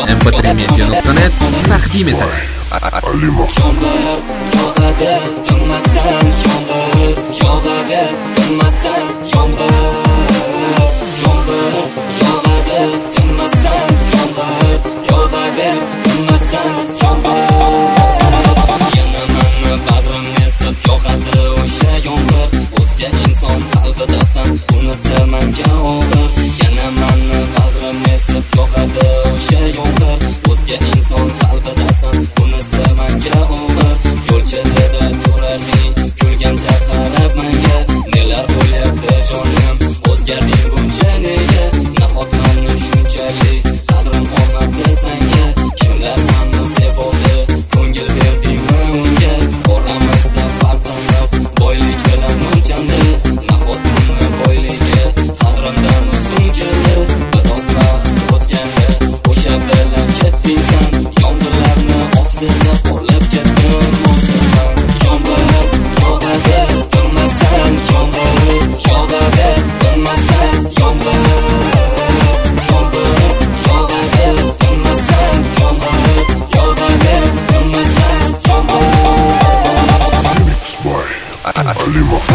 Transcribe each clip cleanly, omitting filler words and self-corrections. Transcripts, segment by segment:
mp3media.net taqdim etadi. Yog'adi, tinmasdan yomg'ir, yog'adi, tinmasdan yomg'ir, yog'adi, tinmasdan yomg'ir, yog'adi, tinmasdan yomg'ir. Yana meni bag'rim esib yog'adi o'sha yomg'ir, o'zga inson qalbidasan, bunisi menga og'ir. Yana meni bag'rim esib yog'adi o'sha yomg'ir, o'zga inson qalbidasan, bunisi menga og'ir. Yo'l chetida turarding, kulgancha qarab menga, nelar bo'lyapti jonim, o'zgarding buncha nega? Nahot meni shunchalik qadrim qolmabdi senga? Kimlar seni sevdi, ko'ngil berdingmi unga? Oramizda farqimiz boylik bilan o'lchandi, nahot uni boyligi qadrimdan ustun keldi? Biroz vaqt o'tganda o'sha bilan ketding sen, yomg'irlarni ostida qolib ketdim o'zimman. Yomg'ir yog'adi, tinmasdan yomg'ir, yog'adi, tinmasdan yomg'ir, yog'adi, tinmasdan yomg'ir, yog'adi, tinmasdan yomg'ir. Mix by Alimov.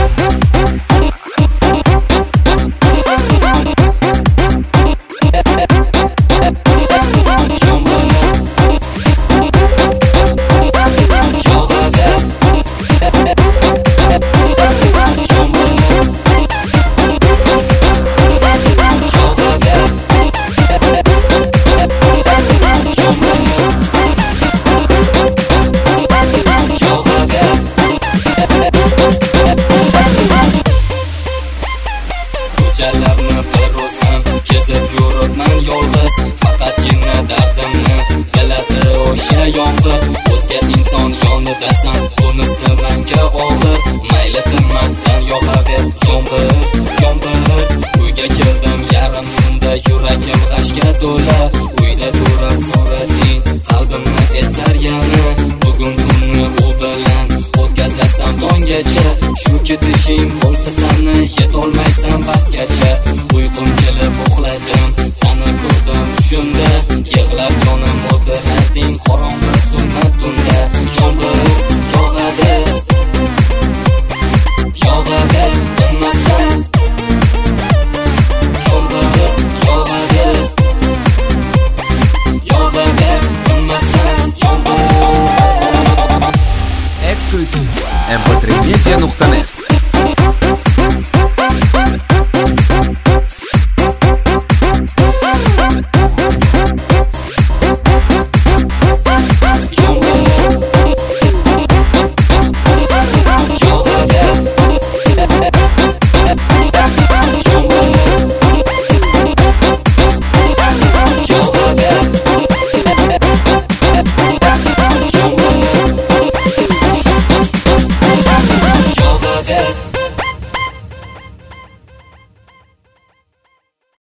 Ko'chalarni bir o'zim kezib yuribman yolg'iz, faqatgina dardimni biladi o'sha yomg'ir. O'zga inson yonidasan, bunisi menga og'ir. Mayli tinmasdan yog'aver yomg'ir, yomg'ir. Uyga kirdim yarim tunda, yuragim g'ashga to'la. Uyda turib so'rading, qalbimni ezar yana. Bugun kunni u bilan o'tkazasam tonggacha, shu ketishing bo'lsa seni yetolmaysan baxtgacha. Uyqum kelib uxladim, seni ko'rdim tushimda, yig'lab jonim o'tirading qorong'i zulmat tunda. Yomg'ir yog'adi, yog'adi, tinmasdan yomg'ir, yog'adi, yog'adi, tinmasdan yomg'ir. Eksklyuziv mp3media.net